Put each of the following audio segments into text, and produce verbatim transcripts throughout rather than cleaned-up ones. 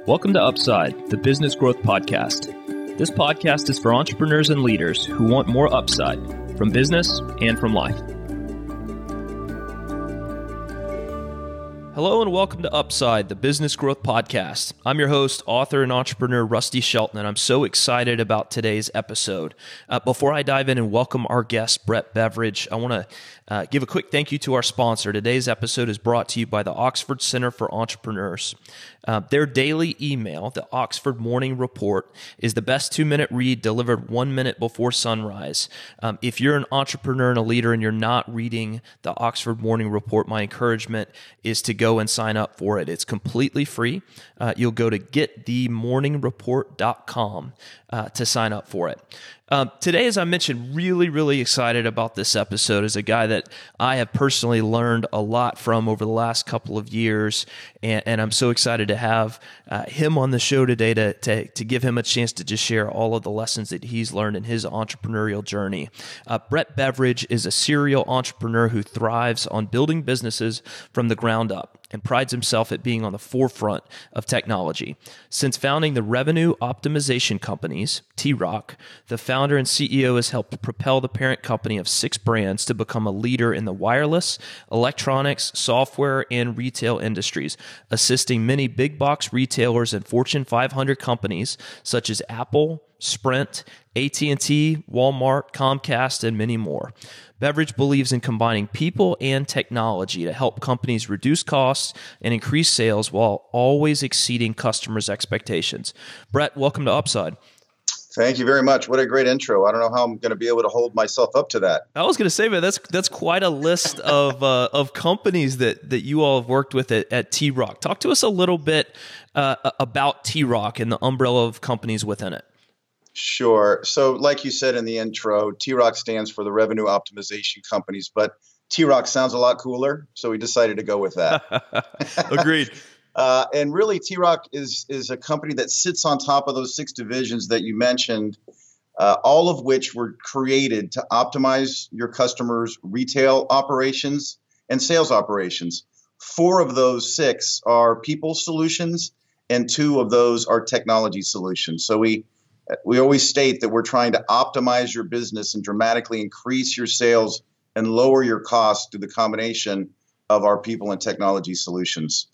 Welcome to Upside, the Business Growth Podcast. This podcast is for entrepreneurs and leaders who want more upside from business and from life. Hello and welcome to Upside, the Business Growth Podcast. I'm your host, author and entrepreneur Rusty Shelton, and I'm so excited about today's episode. Uh, before I dive in and welcome our guest, Brett Beveridge, I want to uh, give a quick thank you to our sponsor. Today's episode is brought to you by the Oxford Center for Entrepreneurs. Uh, their daily email, the Oxford Morning Report, is the best two-minute read delivered one minute before sunrise. Um, if you're an entrepreneur and a leader and you're not reading the Oxford Morning Report, my encouragement is to go and sign up for it. It's completely free. Uh, you'll go to get the morning report dot com uh, to sign up for it. Um, today, as I mentioned, really, really excited about this episode as a guy that I have personally learned a lot from over the last couple of years, and, and I'm so excited to have uh, him on the show today to, to to give him a chance to just share all of the lessons that he's learned in his entrepreneurial journey. Uh, Brett Beveridge is a serial entrepreneur who thrives on building businesses from the ground up and prides himself at being on the forefront of technology. Since founding the revenue optimization companies, T-Rock, the founder and C E O has helped propel the parent company of six brands to become a leader in the wireless, electronics, software, and retail industries, assisting many big box retailers and Fortune five hundred companies such as Apple, Sprint, A T and T, Walmart, Comcast, and many more. Beveridge believes in combining people and technology to help companies reduce costs and increase sales while always exceeding customers' expectations. Brett, welcome to Upside. Thank you very much. What a great intro. I don't know how I'm going to be able to hold myself up to that. I was going to say, man, that's that's quite a list of uh, of companies that that you all have worked with at, at T-Rock. Talk to us a little bit uh, about T-Rock and the umbrella of companies within it. Sure. So like you said in the intro, T-Rock stands for the Revenue Optimization Companies, but T-Rock sounds a lot cooler, so we decided to go with that. Agreed. uh, and really, T-Rock is, is a company that sits on top of those six divisions that you mentioned, uh, all of which were created to optimize your customers' retail operations and sales operations. Four of those six are people solutions, and two of those are technology solutions. So we We always state that we're trying to optimize your business and dramatically increase your sales and lower your costs through the combination of our people and technology solutions.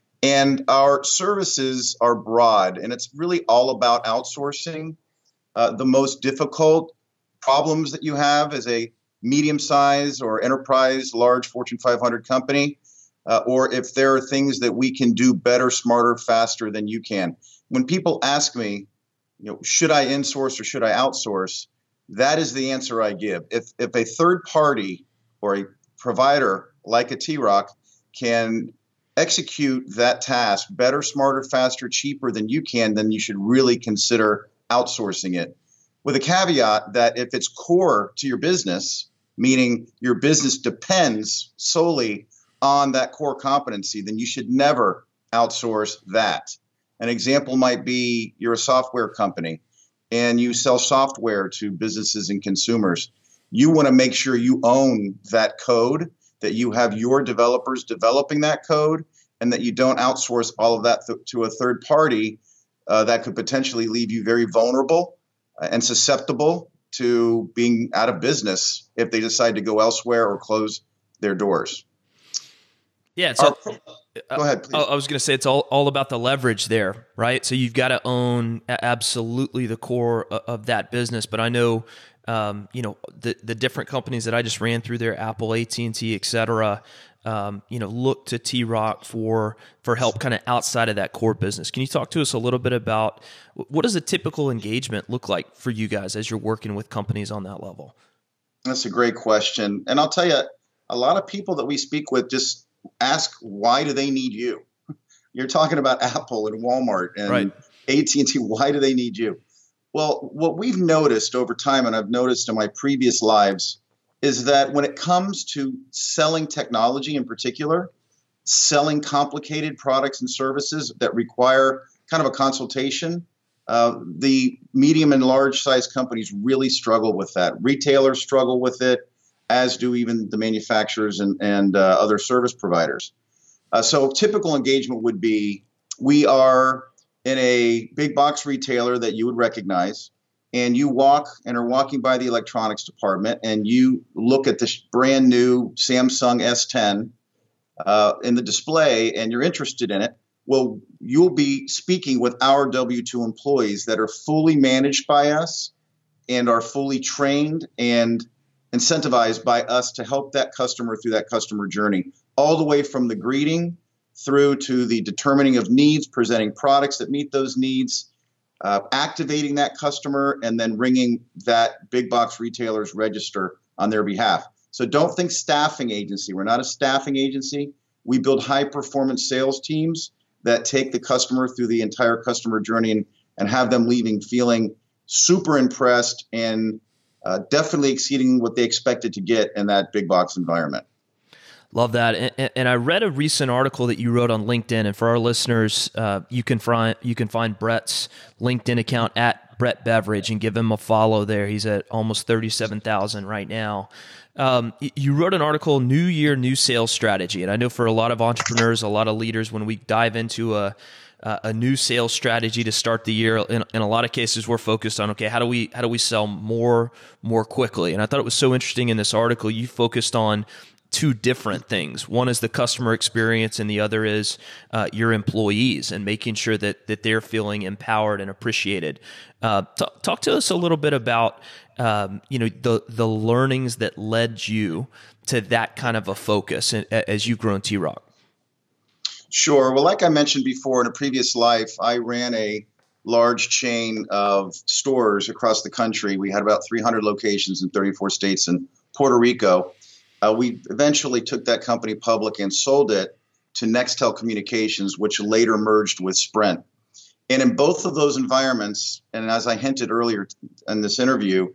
And our services are broad, and it's really all about outsourcing uh, the most difficult problems that you have as a medium-sized or enterprise, large Fortune five hundred company, uh, or if there are things that we can do better, smarter, faster than you can. When people ask me, you know, should I insource or should I outsource? That is the answer I give. If if a third party or a provider like a T-Rock can execute that task better, smarter, faster, cheaper than you can, then you should really consider outsourcing it. With a caveat that if it's core to your business, meaning your business depends solely on that core competency, then you should never outsource that. An example might be you're a software company and you sell software to businesses and consumers. You want to make sure you own that code, that you have your developers developing that code, and that you don't outsource all of that th- to a third party uh, that could potentially leave you very vulnerable and susceptible to being out of business if they decide to go elsewhere or close their doors. Yeah, so Our, go ahead, please. I, I was going to say it's all, all about the leverage there, right? So you've got to own absolutely the core of, of that business. But I know, um, you know, the the different companies that I just ran through there, Apple, A T and T, et cetera, um, you know, look to T-Rock for for help kind of outside of that core business. Can you talk to us a little bit about what does a typical engagement look like for you guys as you're working with companies on that level? That's a great question. And I'll tell you, a lot of people that we speak with just ask, why do they need you? You're talking about Apple and Walmart and right. A T and T. Why do they need you? Well, what we've noticed over time, and I've noticed in my previous lives, is that when it comes to selling technology in particular, selling complicated products and services that require kind of a consultation, uh, the medium and large size companies really struggle with that. Retailers struggle with it, as do even the manufacturers and, and uh, other service providers. Uh, so typical engagement would be, we are in a big box retailer that you would recognize, and you walk and are walking by the electronics department, and you look at this brand new Samsung S ten uh, in the display, and you're interested in it, well, you'll be speaking with our W two employees that are fully managed by us and are fully trained and incentivized by us to help that customer through that customer journey, all the way from the greeting through to the determining of needs, presenting products that meet those needs, uh, activating that customer, and then ringing that big box retailer's register on their behalf. So don't think staffing agency. We're not a staffing agency. We build high performance sales teams that take the customer through the entire customer journey and, and have them leaving feeling super impressed and uh, definitely exceeding what they expected to get in that big box environment. Love that. And, and I read a recent article that you wrote on LinkedIn, and for our listeners, uh, you can find you can find Brett's LinkedIn account at Brett Beveridge and give him a follow there. He's at almost thirty-seven thousand right now. Um, you wrote an article, New Year, New Sales Strategy. And I know for a lot of entrepreneurs, a lot of leaders, when we dive into a a new sales strategy to start the year, in, in a lot of cases, we're focused on, okay, how do we how do we sell more more quickly? And I thought it was so interesting in this article, you focused on two different things. One is the customer experience, and the other is uh, your employees and making sure that that they're feeling empowered and appreciated. Uh, t- talk to us a little bit about um, you know the the learnings that led you to that kind of a focus as you've grown T-Rock. Sure. Well, like I mentioned before, in a previous life, I ran a large chain of stores across the country. We had about three hundred locations in thirty-four states and Puerto Rico. Uh, we eventually took that company public and sold it to Nextel Communications, which later merged with Sprint. And in both of those environments, and as I hinted earlier in this interview,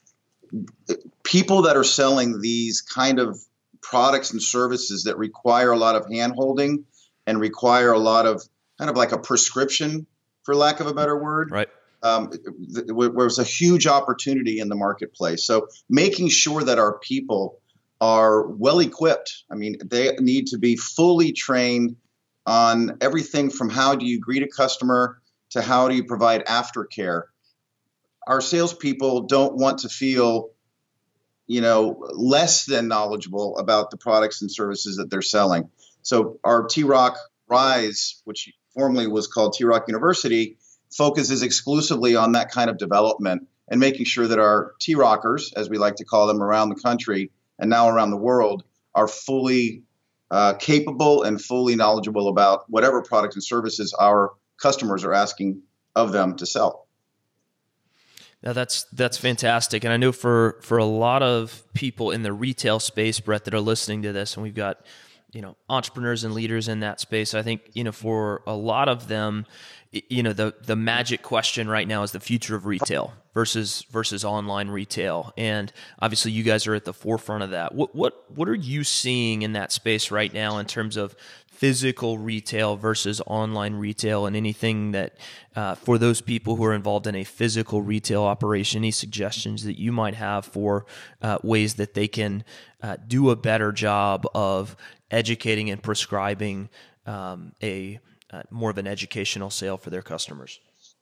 people that are selling these kind of products and services that require a lot of hand-holding and require a lot of kind of like a prescription, for lack of a better word, right? Um, th- there was a huge opportunity in the marketplace. So making sure that our people are well equipped. I mean, they need to be fully trained on everything from how do you greet a customer to how do you provide aftercare. Our salespeople don't want to feel, you know, less than knowledgeable about the products and services that they're selling. So our T-Rock Rise, which formerly was called T-Rock University, focuses exclusively on that kind of development and making sure that our T-Rockers, as we like to call them around the country and now around the world, are fully uh, capable and fully knowledgeable about whatever products and services our customers are asking of them to sell. Now that's that's fantastic, and I know for for a lot of people in the retail space, Brett, that are listening to this, and we've got you know entrepreneurs and leaders in that space. I think you know for a lot of them, you know the the magic question right now is the future of retail versus versus online retail, and obviously you guys are at the forefront of that. What what what are you seeing in that space right now in terms of physical retail versus online retail, and anything that uh, for those people who are involved in a physical retail operation, any suggestions that you might have for uh, ways that they can uh, do a better job of educating and prescribing um, a uh, more of an educational sale for their customers?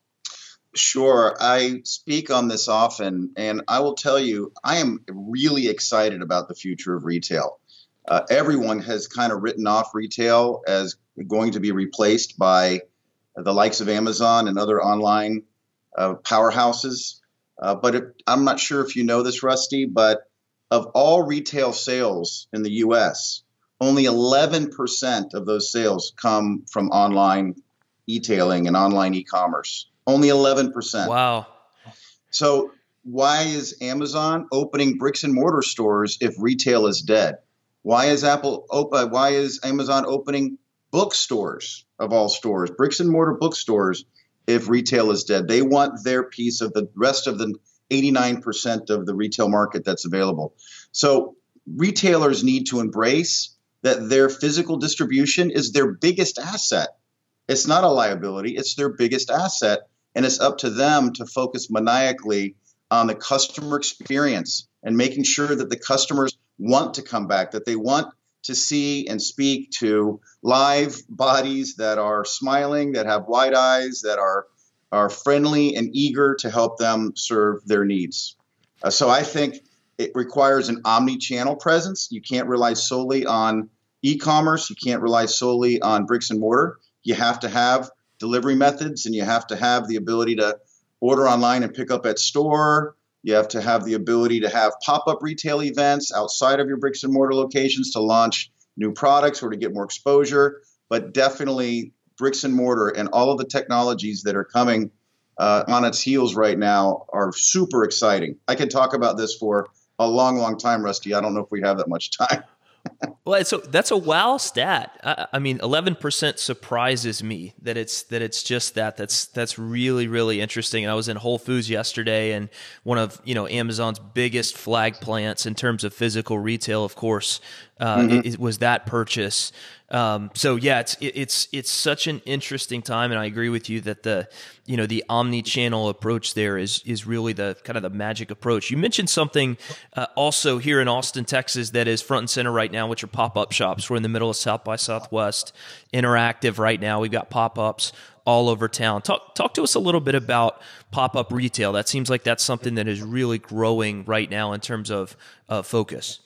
Sure. I speak on this often, and I will tell you, I am really excited about the future of retail. Uh, everyone has kind of written off retail as going to be replaced by the likes of Amazon and other online uh, powerhouses. Uh, but it, I'm not sure if you know this, Rusty, but of all retail sales in the U S, only eleven percent of those sales come from online e-tailing and online e-commerce. Only eleven percent. Wow. So why is Amazon opening bricks and mortar stores if retail is dead? Why is Apple op- Why is Amazon opening bookstores of all stores, bricks and mortar bookstores, if retail is dead? They want their piece of the rest of the eighty-nine percent of the retail market that's available. So retailers need to embrace that their physical distribution is their biggest asset. It's not a liability, it's their biggest asset. And it's up to them to focus maniacally on the customer experience and making sure that the customers want to come back, that they want to see and speak to live bodies that are smiling, that have wide eyes, that are are friendly and eager to help them serve their needs. Uh, so I think it requires an omni-channel presence. You can't rely solely on e-commerce. You can't rely solely on bricks and mortar. You have to have delivery methods, and you have to have the ability to order online and pick up at store. You have to have the ability to have pop-up retail events outside of your bricks and mortar locations to launch new products or to get more exposure. But definitely bricks and mortar and all of the technologies that are coming uh, on its heels right now are super exciting. I can talk about this for a long, long time, Rusty. I don't know if we have that much time. Well, so that's a wow stat. I, I mean, eleven percent surprises me that it's that it's just that. That's that's really really interesting. And I was in Whole Foods yesterday, and one of you know Amazon's biggest flag plants in terms of physical retail, of course, uh, mm-hmm. it, it was that purchase. Um, so yeah, it's it, it's it's such an interesting time, and I agree with you that the you know the omni-channel approach there is is really the kind of the magic approach. You mentioned something uh, also here in Austin, Texas, that is front and center right now, which are pop-up shops. We're in the middle of South by Southwest, interactive right now. We've got pop-ups all over town. Talk talk to us a little bit about pop-up retail. That seems like that's something that is really growing right now in terms of uh, focus.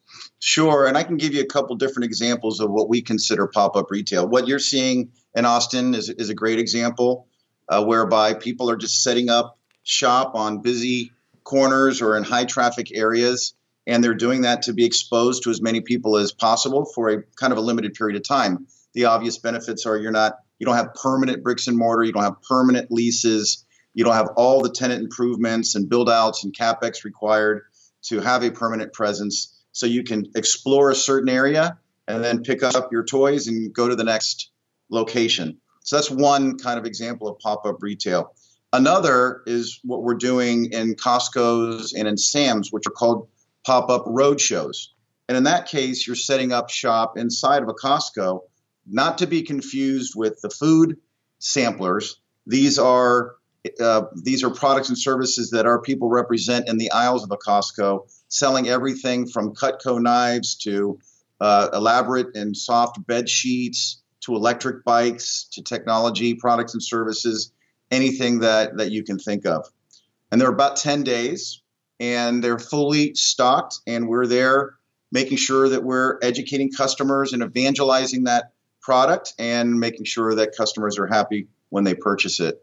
Sure, and I can give you a couple different examples of what we consider pop-up retail. What you're seeing in Austin is, is a great example, uh, whereby people are just setting up shop on busy corners or in high-traffic areas, and they're doing that to be exposed to as many people as possible for a kind of a limited period of time. The obvious benefits are you're not, you don't have permanent bricks and mortar, you don't have permanent leases, you don't have all the tenant improvements and build-outs and CapEx required to have a permanent presence. So you can explore a certain area and then pick up your toys and go to the next location. So that's one kind of example of pop-up retail. Another is what we're doing in Costco's and in Sam's, which are called pop-up road shows. And in that case, you're setting up shop inside of a Costco, not to be confused with the food samplers. These are uh, these are products and services that our people represent in the aisles of a Costco, selling everything from Cutco knives to uh, elaborate and soft bed sheets to electric bikes to technology products and services, anything that, that you can think of. And they're about ten days, and they're fully stocked, and we're there making sure that we're educating customers and evangelizing that product and making sure that customers are happy when they purchase it.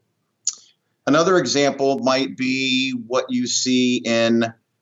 Another example might be what you see in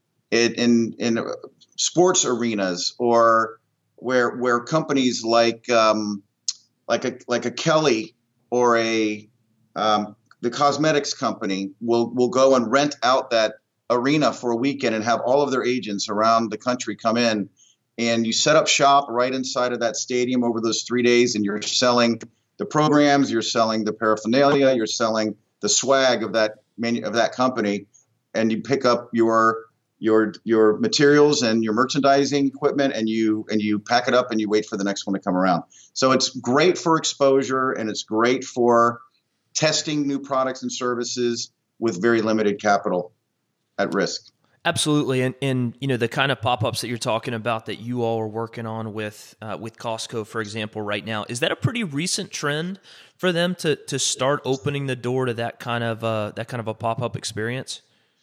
in in sports arenas, or where where companies like um, like a like a Kelly or a um, the cosmetics company will will go and rent out that arena for a weekend and have all of their agents around the country come in, and you set up shop right inside of that stadium over those three days, and you're selling the programs, you're selling the paraphernalia, you're selling the swag of that manu- of that company, and you pick up your your your materials and your merchandising equipment, and you and you pack it up and you wait for the next one to come around. So it's great for exposure, and it's great for testing new products and services with very limited capital at risk. Absolutely, and and you know the kind of pop-ups that you're talking about that you all are working on with uh, with Costco, for example, right now, is that a pretty recent trend for them to to start opening the door to that kind of uh, that kind of a pop-up experience?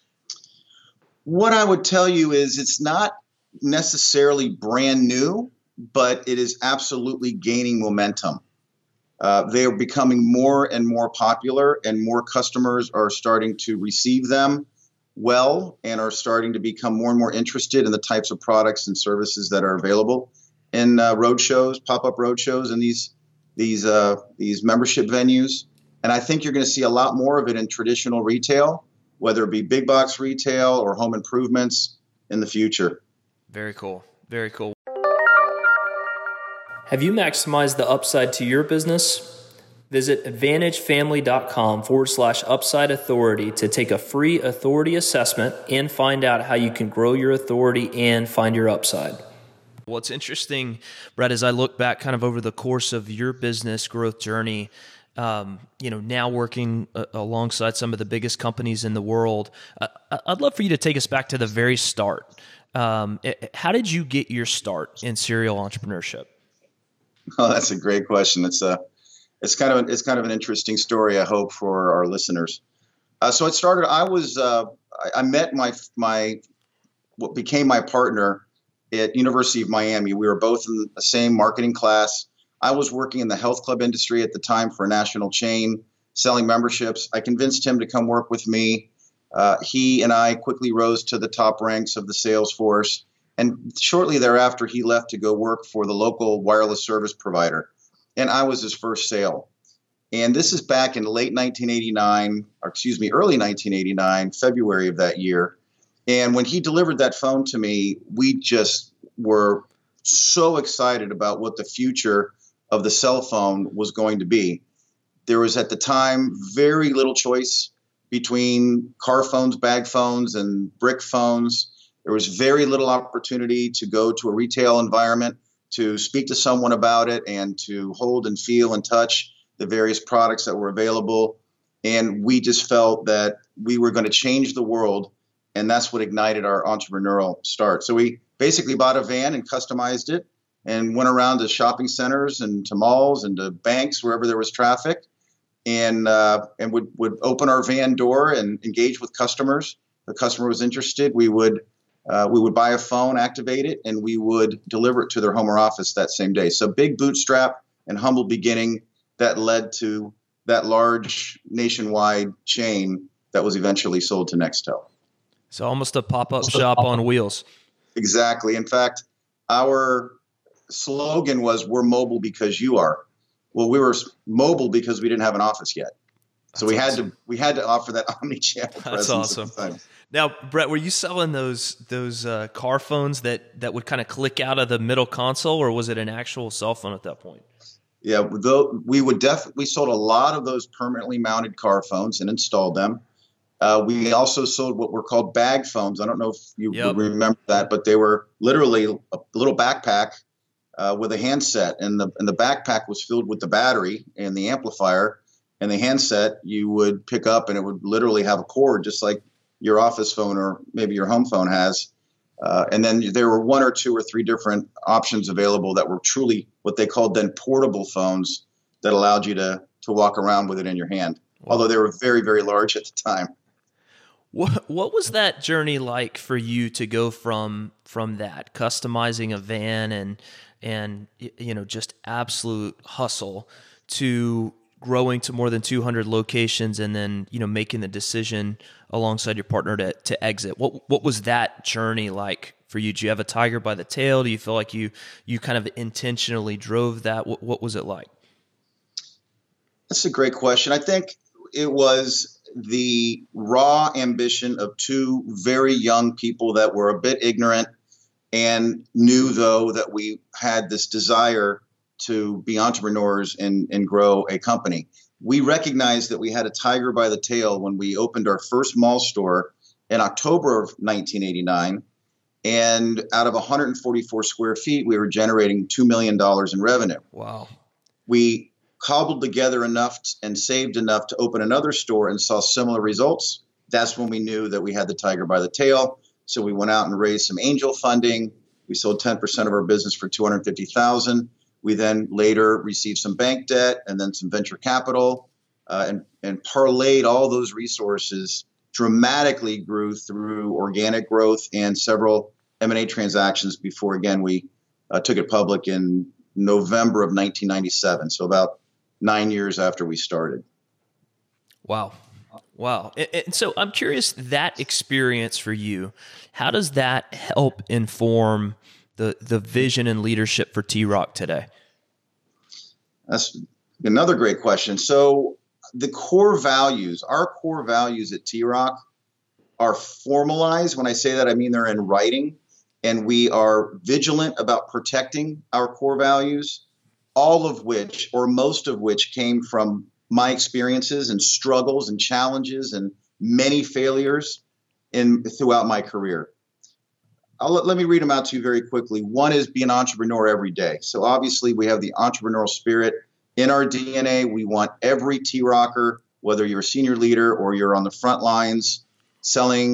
What I would tell you is it's not necessarily brand new, but it is absolutely gaining momentum. Uh, they are becoming more and more popular, and more customers are starting to receive them well and are starting to become more and more interested in the types of products and services that are available in uh, road shows, pop-up road shows, and these these uh, these membership venues. And I think you're going to see a lot more of it in traditional retail, whether it be big box retail or home improvements in the future. Very cool. Very cool. Have you maximized the upside to your business? Visit advantagefamily.com forward slash upside authority to take a free authority assessment and find out how you can grow your authority and find your upside. What's interesting, Brett, as I look back kind of over the course of your business growth journey, um, you know, now working uh, alongside some of the biggest companies in the world, uh, I'd love for you to take us back to the very start. Um, it, how did you get your start in serial entrepreneurship? Oh, that's a great question. It's a, it's kind of, it's kind of an interesting story, I hope, for our listeners. Uh, so it started, I was, uh, I, I met my, my, what became my partner at University of Miami. We were both in the same marketing class. I was working in the health club industry at the time for a national chain, selling memberships. I convinced him to come work with me. Uh, he and I quickly rose to the top ranks of the sales force. And shortly thereafter, he left to go work for the local wireless service provider. And I was his first sale. And this is back in late nineteen eighty-nine, or excuse me, early nineteen eighty-nine, February of that year. And when he delivered that phone to me, we just were so excited about what the future of the cell phone was going to be. There was at the time very little choice between car phones, bag phones, and brick phones. There was very little opportunity to go to a retail environment, to speak to someone about it, and to hold and feel and touch the various products that were available. And we just felt that we were going to change the world. And that's what ignited our entrepreneurial start. So we basically bought a van and customized it and went around to shopping centers and to malls and to banks, wherever there was traffic, and uh, and would, would open our van door and engage with customers. If the customer was interested, we would uh, we would buy a phone, activate it, and we would deliver it to their home or office that same day. So big bootstrap and humble beginning that led to that large nationwide chain that was eventually sold to Nextel. So almost a pop-up shop on wheels. Exactly. In fact, our slogan was, "We're mobile because you are." Well, we were mobile because we didn't have an office yet. So That's we awesome. had to we had to offer that omni-channel presence. That's awesome. At the time. Now, Brett, were you selling those those uh, car phones that, that would kind of click out of the middle console, or was it an actual cell phone at that point? Yeah, though we would definitely we sold a lot of those permanently mounted car phones and installed them. Uh, we also sold what were called bag phones. I don't know if you yep. would remember that, but they were literally a little backpack uh, with a handset, and the and the backpack was filled with the battery and the amplifier, and the handset you would pick up, and it would literally have a cord, just like your office phone or maybe your home phone has. Uh, and then there were one or two or three different options available that were truly what they called then portable phones that allowed you to to walk around with it in your hand, wow. although they were very, very large at the time. What what was that journey like for you to go from from that customizing a van and and you know just absolute hustle to growing to more than two hundred locations and then you know making the decision alongside your partner to to exit? What what was that journey like for you? Do you have a tiger by the tail? Do you feel like you you kind of intentionally drove that? What what was it like? That's a great question. I think it was the raw ambition of two very young people that were a bit ignorant and knew, though, that we had this desire to be entrepreneurs and, and grow a company. We recognized that we had a tiger by the tail when we opened our first mall store in October of nineteen eighty-nine. And out of one hundred forty-four square feet, we were generating two million dollars in revenue. Wow. We cobbled together enough and saved enough to open another store and saw similar results. That's when we knew that we had the tiger by the tail. So we went out and raised some angel funding. We sold ten percent of our business for two hundred fifty thousand dollars. We then later received some bank debt and then some venture capital uh, and, and parlayed all those resources, dramatically grew through organic growth and several M and A transactions before, again, we uh, took it public in November of nineteen ninety-seven. So about nine years after we started. Wow. Wow. And, and so I'm curious, that experience for you, how does that help inform the, the vision and leadership for T-Rock today? That's another great question. So the core values, our core values at T-Rock are formalized. When I say that, I mean they're in writing, and we are vigilant about protecting our core values, all of which, or most of which, came from my experiences and struggles and challenges and many failures in throughout my career. I'll let, let me read them out to you very quickly. One is be an entrepreneur every day. So obviously we have the entrepreneurial spirit in our D N A. We want every T-Rocker, whether you're a senior leader or you're on the front lines selling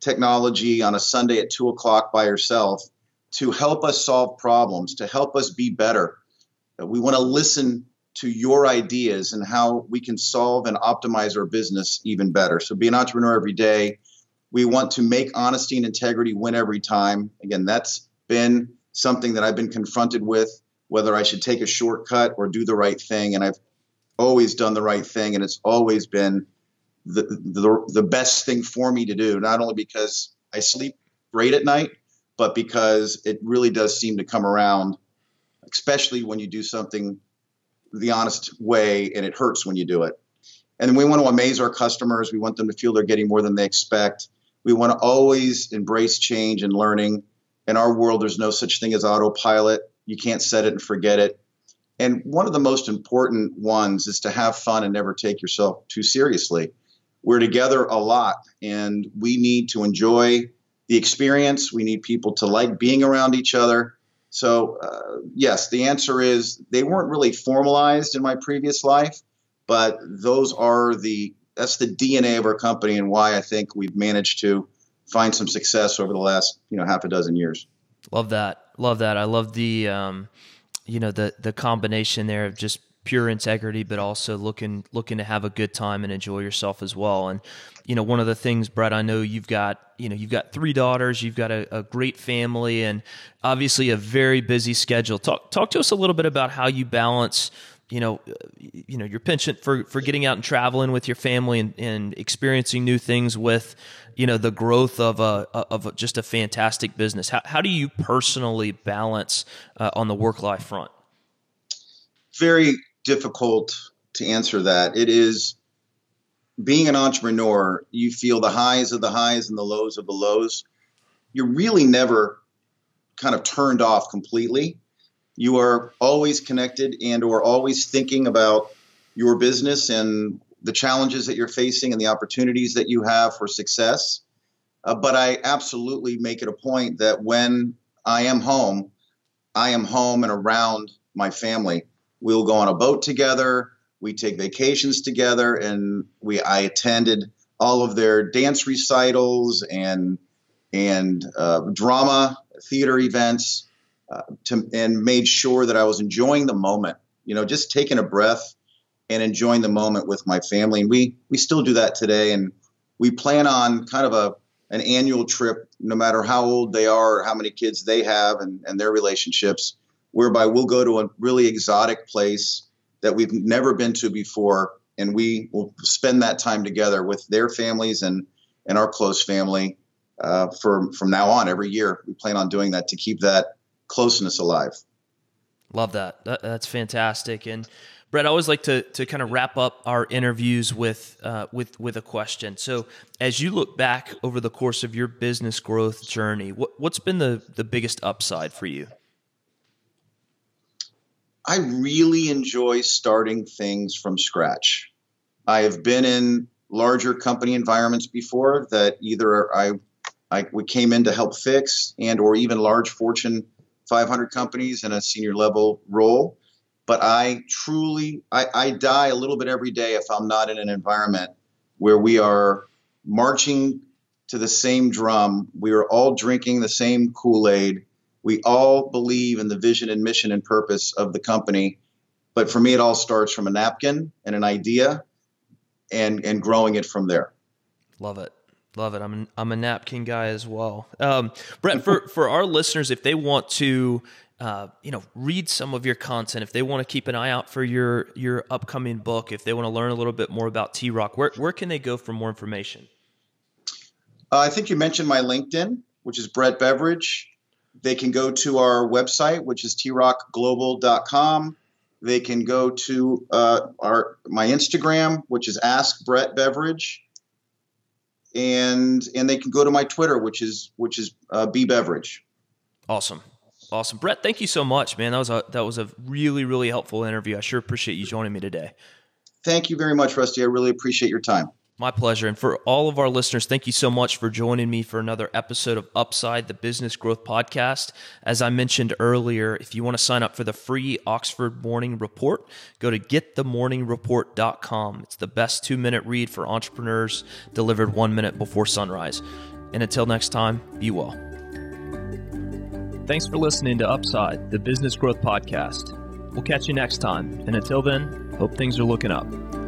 technology on a Sunday at two o'clock by yourself to help us solve problems, to help us be better. We want to listen to your ideas and how we can solve and optimize our business even better. So be an entrepreneur every day. We want to make honesty and integrity win every time. Again, that's been something that I've been confronted with, whether I should take a shortcut or do the right thing. And I've always done the right thing. And it's always been the, the, the best thing for me to do, not only because I sleep great at night, but because it really does seem to come around, especially when you do something the honest way and it hurts when you do it. And we want to amaze our customers. We want them to feel they're getting more than they expect. We want to always embrace change and learning. In our world, there's no such thing as autopilot. You can't set it and forget it. And one of the most important ones is to have fun and never take yourself too seriously. We're together a lot, and we need to enjoy the experience. We need people to like being around each other. So, uh, yes, the answer is they weren't really formalized in my previous life, but those are the that's the D N A of our company and why I think we've managed to find some success over the last, you know, half a dozen years. Love that. Love that. I love the, um, you know, the, the combination there of just pure integrity, but also looking, looking to have a good time and enjoy yourself as well. And, you know, one of the things, Brett, I know you've got, you know, you've got three daughters, you've got a, a great family, and obviously a very busy schedule. Talk, talk to us a little bit about how you balance, you know, you know, your penchant for, for getting out and traveling with your family and, and experiencing new things with, you know, the growth of a, of a, just a fantastic business. How, how do you personally balance uh, on the work-life front? Very difficult to answer that. It is being an entrepreneur. You feel the highs of the highs and the lows of the lows. You're really never kind of turned off completely. You are always connected and or always thinking about your business and the challenges that you're facing and the opportunities that you have for success. Uh, but I absolutely make it a point that when I am home, I am home and around my family. We'll go on a boat together. We take vacations together, and we I attended all of their dance recitals and and uh, drama theater events. Uh, to, and made sure that I was enjoying the moment, you know, just taking a breath and enjoying the moment with my family. And we we still do that today. And we plan on kind of a an annual trip, no matter how old they are or how many kids they have and, and their relationships, whereby we'll go to a really exotic place that we've never been to before. And we will spend that time together with their families and, and our close family uh, for, from now on every year. We plan on doing that to keep that closeness alive. Love that. that that's fantastic. And Brett, I always like to to kind of wrap up our interviews with uh, with with a question. So, as you look back over the course of your business growth journey, what what's been the the biggest upside for you? I really enjoy starting things from scratch. I have been in larger company environments before that either I I we came in to help fix and or even large Fortune five hundred companies in a senior level role. But I truly, I, I die a little bit every day if I'm not in an environment where we are marching to the same drum. We are all drinking the same Kool-Aid. We all believe in the vision and mission and purpose of the company. But for me, it all starts from a napkin and an idea and, and growing it from there. Love it. Love it. I'm an, I'm a napkin guy as well. Um, Brett, for, for our listeners, if they want to, uh, you know, read some of your content, if they want to keep an eye out for your, your upcoming book, if they want to learn a little bit more about T-Rock, where, where can they go for more information? Uh, I think you mentioned my LinkedIn, which is Brett Beveridge. They can go to our website, which is T rock global dot com. They can go to uh, our my Instagram, which is Ask Brett Beveridge. And and they can go to my Twitter, which is which is uh, B Beveridge. Awesome, awesome, Brett. Thank you so much, man. That was a that was a really really helpful interview. I sure appreciate you joining me today. Thank you very much, Rusty. I really appreciate your time. My pleasure. And for all of our listeners, thank you so much for joining me for another episode of Upside, the Business Growth Podcast. As I mentioned earlier, if you want to sign up for the free Oxford Morning Report, go to get the morning report dot com. It's the best two-minute read for entrepreneurs delivered one minute before sunrise. And until next time, be well. Thanks for listening to Upside, the Business Growth Podcast. We'll catch you next time. And until then, hope things are looking up.